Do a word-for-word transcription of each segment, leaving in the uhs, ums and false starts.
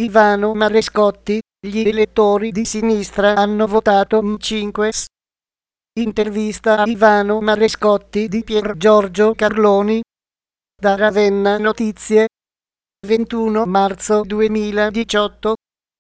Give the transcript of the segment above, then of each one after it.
Ivano Marescotti, gli elettori di sinistra hanno votato M cinque S. Intervista a Ivano Marescotti di Pier Giorgio Carloni. Da Ravenna Notizie. ventuno marzo duemiladiciotto.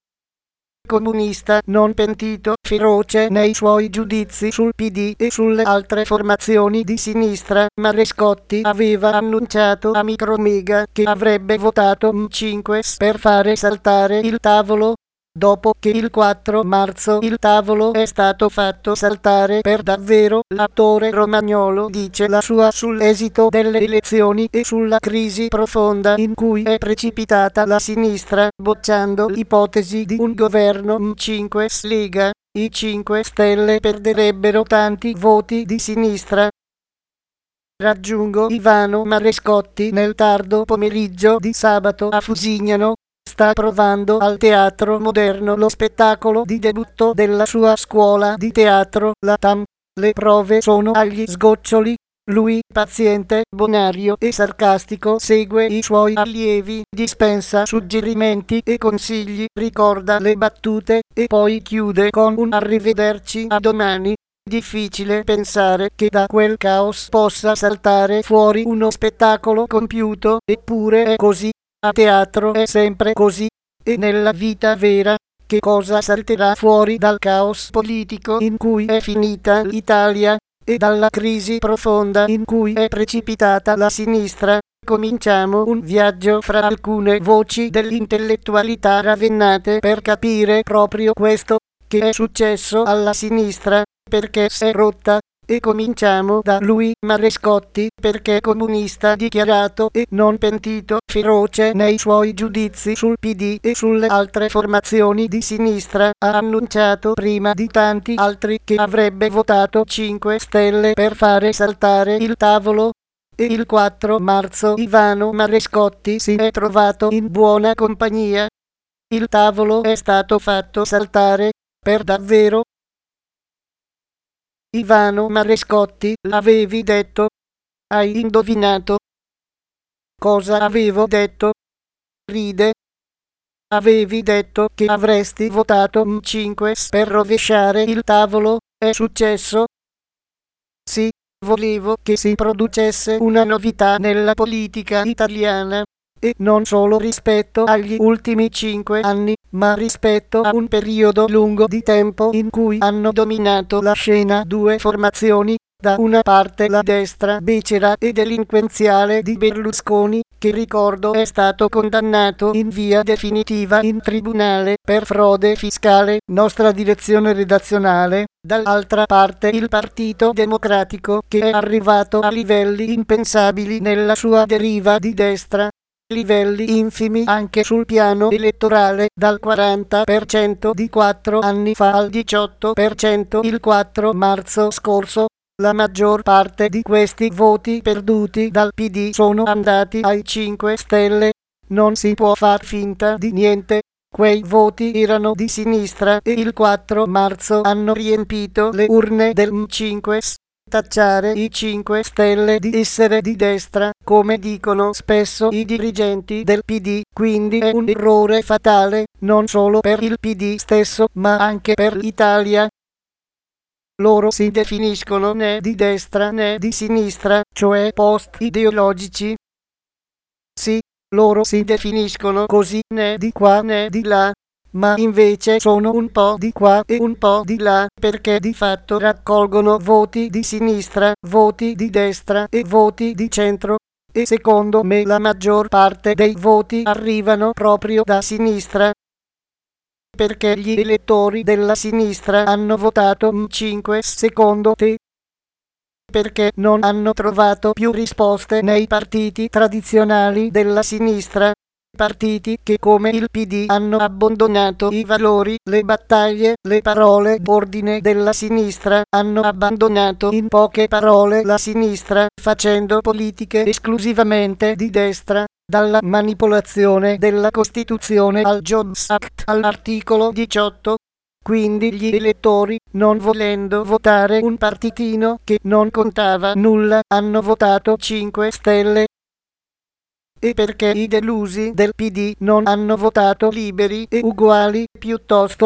Comunista non pentito, feroce nei suoi giudizi sul P D e sulle altre formazioni di sinistra, Marescotti aveva annunciato a Micromega che avrebbe votato M cinque S per fare saltare il tavolo. Dopo che il quattro marzo il tavolo è stato fatto saltare per davvero, l'attore romagnolo dice la sua sull'esito delle elezioni e sulla crisi profonda in cui è precipitata la sinistra, bocciando l'ipotesi di un governo M cinque S Lega. I cinque Stelle perderebbero tanti voti di sinistra. Raggiungo Ivano Marescotti nel tardo pomeriggio di sabato a Fusignano. Sta provando al Teatro Moderno lo spettacolo di debutto della sua scuola di teatro, la T A M. Le prove sono agli sgoccioli. Lui, paziente, bonario e sarcastico, segue i suoi allievi, dispensa suggerimenti e consigli, ricorda le battute e poi chiude con un arrivederci a domani. Difficile pensare che da quel caos possa saltare fuori uno spettacolo compiuto, eppure è così. A teatro è sempre così. E nella vita vera, che cosa salterà fuori dal caos politico in cui è finita l'Italia, e dalla crisi profonda in cui è precipitata la sinistra? Cominciamo un viaggio fra alcune voci dell'intellettualità ravennate per capire proprio questo, che è successo alla sinistra, perché si è rotta. E cominciamo da lui, Marescotti, perché comunista dichiarato e non pentito, feroce nei suoi giudizi sul P D e sulle altre formazioni di sinistra, ha annunciato prima di tanti altri che avrebbe votato cinque Stelle per fare saltare il tavolo. E il quattro marzo Ivano Marescotti si è trovato in buona compagnia. Il tavolo è stato fatto saltare, per davvero. Ivano Marescotti, l'avevi detto? Hai indovinato? Cosa avevo detto? Ride. Avevi detto che avresti votato M cinque S per rovesciare il tavolo, è successo? Sì, volevo che si producesse una novità nella politica italiana. E non solo rispetto agli ultimi cinque anni, ma rispetto a un periodo lungo di tempo in cui hanno dominato la scena due formazioni, da una parte la destra becera e delinquenziale di Berlusconi, che ricordo è stato condannato in via definitiva in tribunale per frode fiscale, nostra direzione redazionale, dall'altra parte il Partito Democratico che è arrivato a livelli impensabili nella sua deriva di destra. Livelli infimi anche sul piano elettorale, dal quaranta per cento di quattro anni fa al diciotto per cento il quattro marzo scorso. La maggior parte di questi voti perduti dal P D sono andati ai cinque Stelle. Non si può far finta di niente. Quei voti erano di sinistra e il quattro marzo hanno riempito le urne del M cinque S. Tacciare i cinque Stelle di essere di destra, come dicono spesso i dirigenti del P D, quindi è un errore fatale, non solo per il P D stesso, ma anche per l'Italia. Loro si definiscono né di destra né di sinistra, cioè post-ideologici. Sì, loro si definiscono così, né di qua né di là. Ma invece sono un po' di qua e un po' di là, perché di fatto raccolgono voti di sinistra, voti di destra e voti di centro. E secondo me la maggior parte dei voti arrivano proprio da sinistra. Perché gli elettori della sinistra hanno votato M cinque S secondo te? Perché non hanno trovato più risposte nei partiti tradizionali della sinistra. Partiti che come il P D hanno abbandonato i valori, le battaglie, le parole d'ordine della sinistra, hanno abbandonato in poche parole la sinistra, facendo politiche esclusivamente di destra, dalla manipolazione della Costituzione al Jobs Act all'articolo diciotto. Quindi gli elettori, non volendo votare un partitino che non contava nulla, hanno votato cinque Stelle. e perché i delusi del P D non hanno votato Liberi e Uguali, piuttosto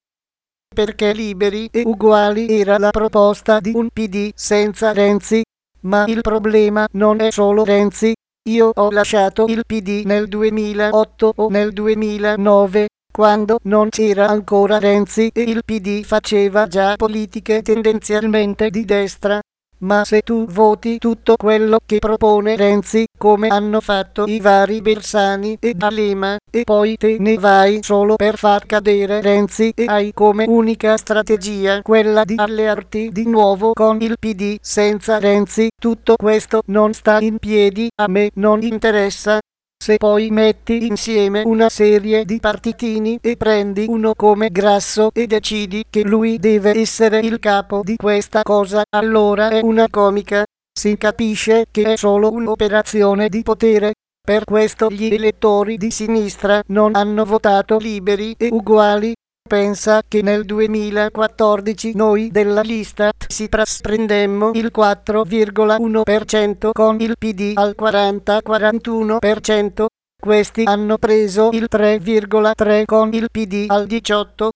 perché Liberi e Uguali era la proposta di un P D senza Renzi. Ma il problema non è solo Renzi. Io ho lasciato il P D nel duemilaotto o nel duemilanove, quando non c'era ancora Renzi e il P D faceva già politiche tendenzialmente di destra. Ma se tu voti tutto quello che propone Renzi, come hanno fatto i vari Bersani e D'Alema, e poi te ne vai solo per far cadere Renzi e hai come unica strategia quella di allearti di nuovo con il P D senza Renzi, tutto questo non sta in piedi, a me non interessa. Se poi metti insieme una serie di partitini e prendi uno come Grasso e decidi che lui deve essere il capo di questa cosa, allora è una comica. Si capisce che è solo un'operazione di potere. Per questo gli elettori di sinistra non hanno votato Liberi e Uguali. Pensa che nel duemilaquattordici noi della lista Tsipras prendemmo il quattro virgola uno per cento con il P D al quaranta quarantuno per cento, questi hanno preso il tre virgola tre con il P D al diciotto.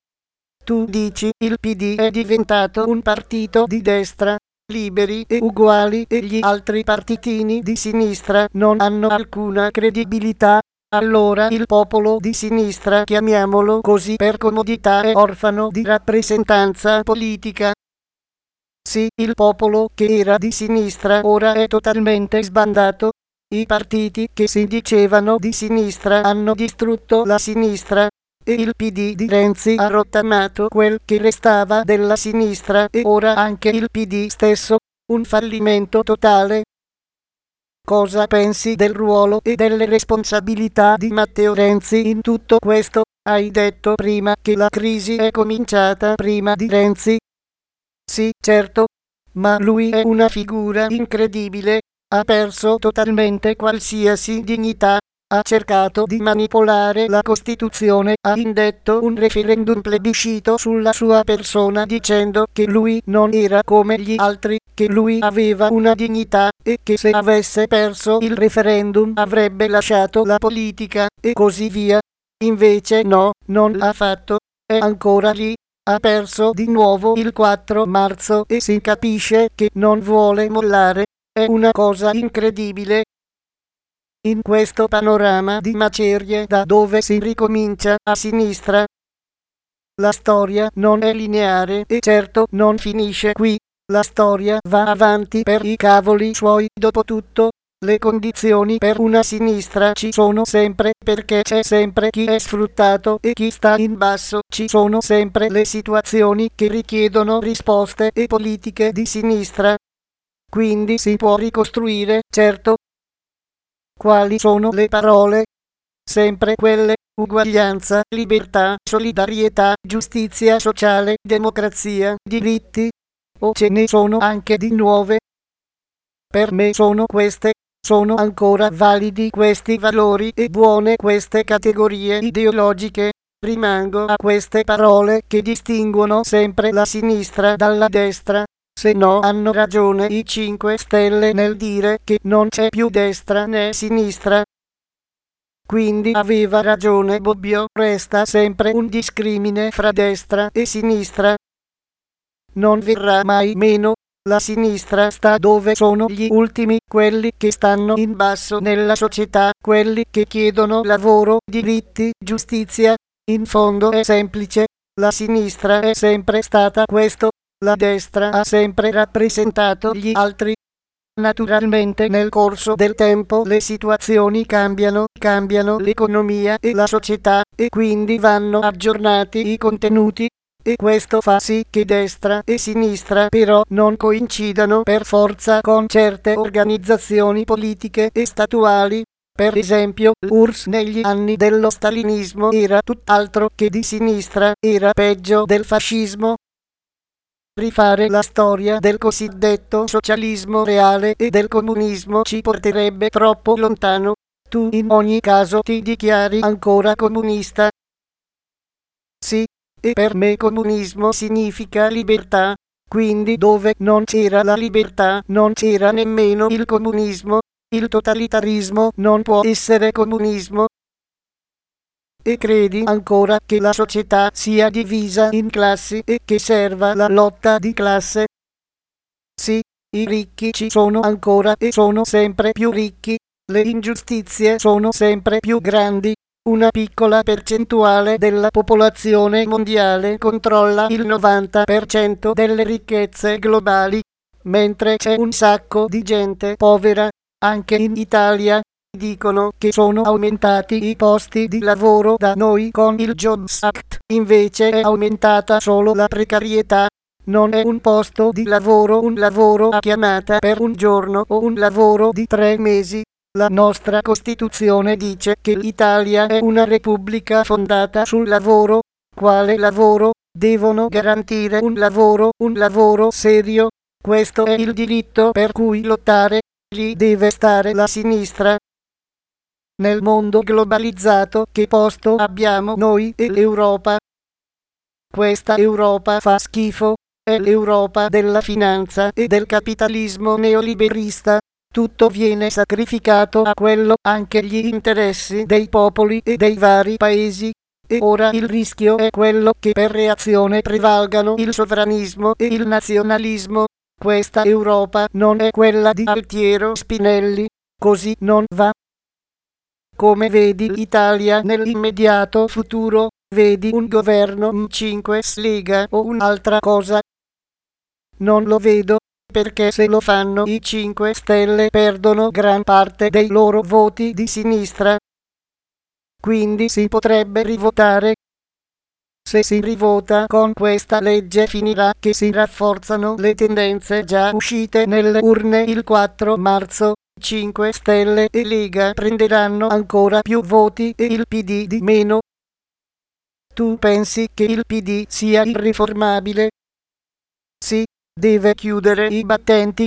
Tu dici il P D è diventato un partito di destra, Liberi e Uguali e gli altri partitini di sinistra non hanno alcuna credibilità. Allora il popolo di sinistra, chiamiamolo così per comodità, è orfano di rappresentanza politica. Sì, il popolo che era di sinistra ora è totalmente sbandato. I partiti che si dicevano di sinistra hanno distrutto la sinistra e il P D di Renzi ha rottamato quel che restava della sinistra e ora anche il P D stesso, un fallimento totale. Cosa pensi del ruolo e delle responsabilità di Matteo Renzi in tutto questo? Hai detto prima che la crisi è cominciata prima di Renzi. Sì, certo, ma lui è una figura incredibile, ha perso totalmente qualsiasi dignità, ha cercato di manipolare la Costituzione, ha indetto un referendum plebiscito sulla sua persona dicendo che lui non era come gli altri, che lui aveva una dignità e che se avesse perso il referendum avrebbe lasciato la politica e così via. Invece no, non l'ha fatto, è ancora lì. Ha perso di nuovo il quattro marzo e si capisce che non vuole mollare. È una cosa incredibile. In questo panorama di macerie da dove si ricomincia a sinistra, la storia non è lineare e certo non finisce qui. La storia va avanti per i cavoli suoi. Dopotutto, le condizioni per una sinistra ci sono sempre perché c'è sempre chi è sfruttato e chi sta in basso. Ci sono sempre le situazioni che richiedono risposte e politiche di sinistra. Quindi si può ricostruire, certo. Quali sono le parole? Sempre quelle: uguaglianza, libertà, solidarietà, giustizia sociale, democrazia, diritti. O ce ne sono anche di nuove? Per me sono queste. Sono ancora validi questi valori e buone queste categorie ideologiche. Rimango a queste parole che distinguono sempre la sinistra dalla destra. Se no hanno ragione i cinque Stelle nel dire che non c'è più destra né sinistra. Quindi aveva ragione Bobbio, resta sempre un discrimine fra destra e sinistra. Non verrà mai meno. La sinistra sta dove sono gli ultimi, quelli che stanno in basso nella società, quelli che chiedono lavoro, diritti, giustizia. In fondo è semplice, la sinistra è sempre stata questo, la destra ha sempre rappresentato gli altri. Naturalmente nel corso del tempo le situazioni cambiano, cambiano l'economia e la società, e quindi vanno aggiornati i contenuti. E questo fa sì che destra e sinistra però non coincidano per forza con certe organizzazioni politiche e statuali. Per esempio, l'U R S S negli anni dello stalinismo era tutt'altro che di sinistra, era peggio del fascismo. Rifare la storia del cosiddetto socialismo reale e del comunismo ci porterebbe troppo lontano. Tu in ogni caso ti dichiari ancora comunista. Sì. E per me comunismo significa libertà, quindi dove non c'era la libertà non c'era nemmeno il comunismo. il totalitarismo non può essere comunismo. E credi ancora che la società sia divisa in classi e che serva la lotta di classe? Sì, i ricchi ci sono ancora e sono sempre più ricchi, le ingiustizie sono sempre più grandi, una piccola percentuale della popolazione mondiale controlla il novanta per cento delle ricchezze globali, mentre c'è un sacco di gente povera, anche in Italia. Dicono che sono aumentati i posti di lavoro da noi con il Jobs Act, invece è aumentata solo la precarietà. Non è un posto di lavoro un lavoro a chiamata per un giorno o un lavoro di tre mesi. La nostra Costituzione dice che l'Italia è una repubblica fondata sul lavoro. Quale lavoro? Devono garantire un lavoro, un lavoro serio. Questo è il diritto per cui lottare. Lì deve stare la sinistra. Nel mondo globalizzato che posto abbiamo noi e l'Europa? Questa Europa fa schifo, è l'Europa della finanza e del capitalismo neoliberista. Tutto viene sacrificato a quello, anche gli interessi dei popoli e dei vari paesi. E ora il rischio è quello che per reazione prevalgano il sovranismo e il nazionalismo. Questa Europa non è quella di Altiero Spinelli, così non va. Come vedi l'Italia nell'immediato futuro? Vedi un governo M cinque Stelle o un'altra cosa? Non lo vedo, perché se lo fanno i cinque Stelle perdono gran parte dei loro voti di sinistra. Quindi si potrebbe rivotare. Se si rivota con questa legge finirà che si rafforzano le tendenze già uscite nelle urne il quattro marzo. cinque Stelle e Lega prenderanno ancora più voti e il P D di meno. Tu pensi che il P D sia irriformabile? Sì, deve chiudere i battenti.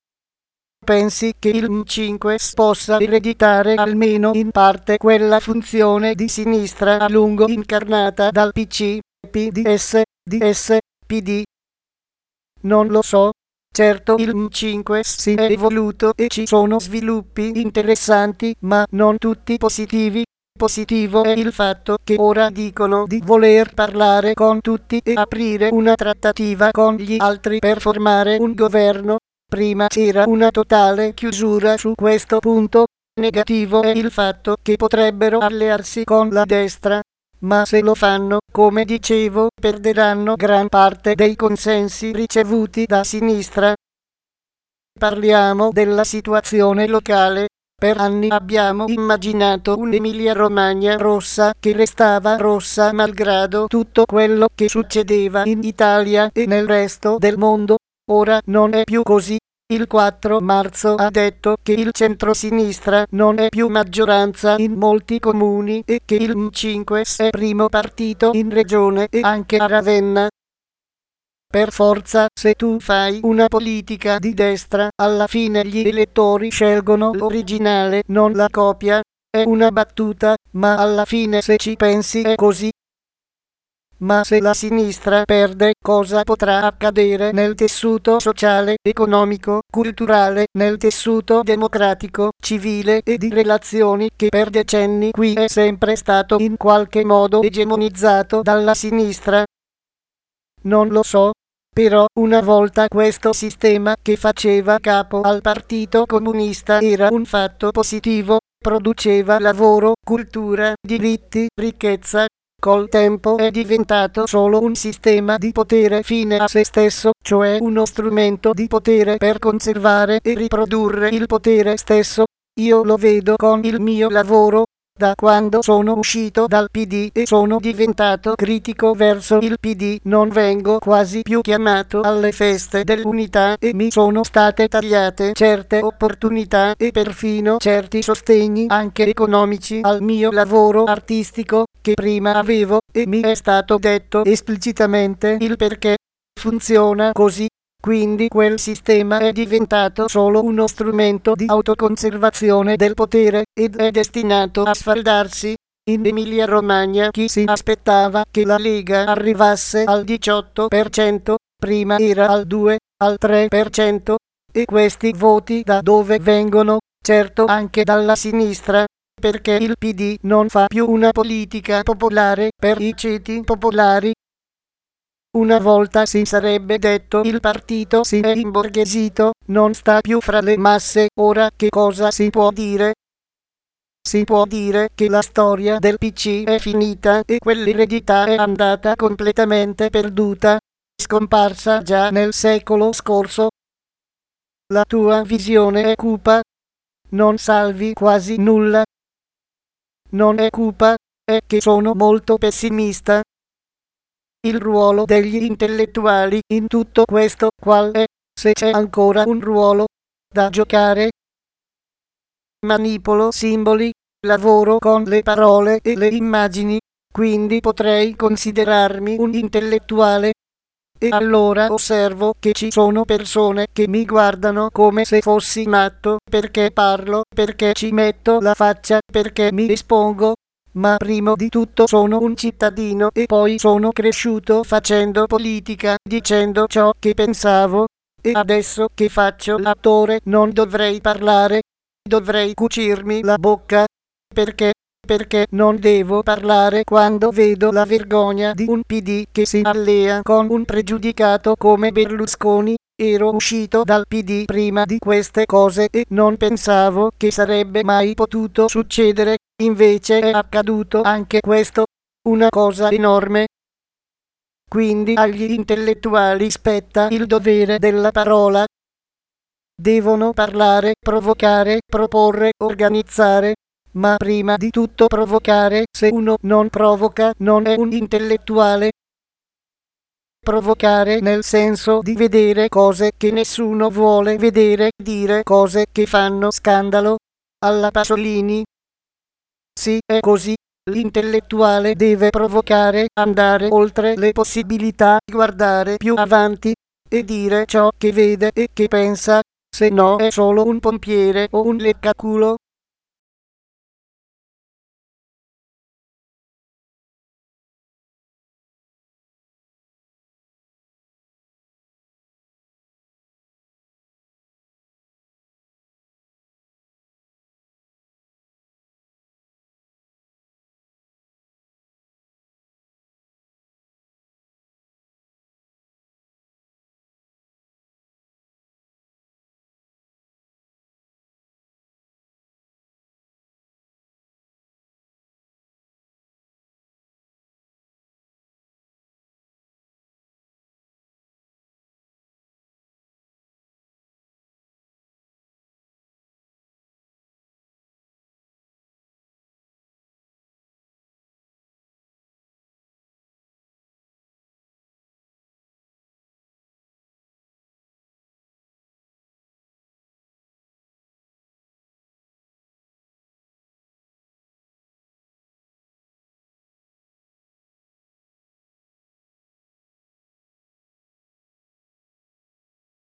Pensi che il M cinque possa ereditare almeno in parte quella funzione di sinistra a lungo incarnata dal P C, P D S, D S, P D? Non lo so. Certo il M cinque si è evoluto e ci sono sviluppi interessanti, ma non tutti positivi. Positivo è il fatto che ora dicono di voler parlare con tutti e aprire una trattativa con gli altri per formare un governo. Prima c'era una totale chiusura su questo punto. Negativo è il fatto che potrebbero allearsi con la destra. Ma se lo fanno, come dicevo, perderanno gran parte dei consensi ricevuti da sinistra. Parliamo della situazione locale. Per anni abbiamo immaginato un'Emilia-Romagna rossa che restava rossa malgrado tutto quello che succedeva in Italia e nel resto del mondo. Ora non è più così. Il quattro marzo ha detto che il centrosinistra non è più maggioranza in molti comuni e che il M cinque è primo partito in regione e anche a Ravenna. Per forza, se tu fai una politica di destra, alla fine gli elettori scelgono l'originale, non la copia. È una battuta, ma alla fine se ci pensi è così. Ma se la sinistra perde, cosa potrà accadere nel tessuto sociale, economico, culturale, nel tessuto democratico, civile e di relazioni che per decenni qui è sempre stato in qualche modo egemonizzato dalla sinistra? Non lo so. Però una volta questo sistema che faceva capo al Partito Comunista era un fatto positivo, produceva lavoro, cultura, diritti, ricchezza. Col tempo è diventato solo un sistema di potere fine a se stesso, cioè uno strumento di potere per conservare e riprodurre il potere stesso. Io lo vedo con il mio lavoro. Da quando sono uscito dal P D e sono diventato critico verso il P D, non vengo quasi più chiamato alle feste dell'unità e mi sono state tagliate certe opportunità e perfino certi sostegni anche economici al mio lavoro artistico che prima avevo, e mi è stato detto esplicitamente il perché. Funziona così. Quindi quel sistema è diventato solo uno strumento di autoconservazione del potere ed è destinato a sfaldarsi. In Emilia-Romagna chi si aspettava che la Lega arrivasse al diciotto per cento, prima era al due, al tre per cento, E questi voti da dove vengono? Certo anche dalla sinistra, perché il P D non fa più una politica popolare per i ceti popolari. Una volta si sarebbe detto il partito si è imborghesito, non sta più fra le masse, ora che cosa si può dire? Si può dire che la storia del P C è finita e quell'eredità è andata completamente perduta, scomparsa già nel secolo scorso. La tua visione è cupa, non salvi quasi nulla. Non è cupa, è che sono molto pessimista. Il ruolo degli intellettuali in tutto questo qual è, se c'è ancora un ruolo da giocare? Manipolo simboli, lavoro con le parole e le immagini, quindi potrei considerarmi un intellettuale. E allora osservo che ci sono persone che mi guardano come se fossi matto, perché parlo, perché ci metto la faccia, perché mi espongo. Ma prima di tutto sono un cittadino e poi sono cresciuto facendo politica, dicendo ciò che pensavo. E adesso che faccio l'attore non dovrei parlare, dovrei cucirmi la bocca. Perché? Perché non devo parlare quando vedo la vergogna di un P D che si allea con un pregiudicato come Berlusconi. Ero uscito dal P D prima di queste cose e non pensavo che sarebbe mai potuto succedere, invece è accaduto anche questo, una cosa enorme. Quindi agli intellettuali spetta il dovere della parola. Devono parlare, provocare, proporre, organizzare. Ma prima di tutto provocare, se uno non provoca non è un intellettuale. Provocare nel senso di vedere cose che nessuno vuole vedere, dire cose che fanno scandalo, alla Pasolini. Sì, è così. L'intellettuale deve provocare, andare oltre le possibilità, guardare più avanti e dire ciò che vede e che pensa, se no è solo un pompiere o un leccaculo.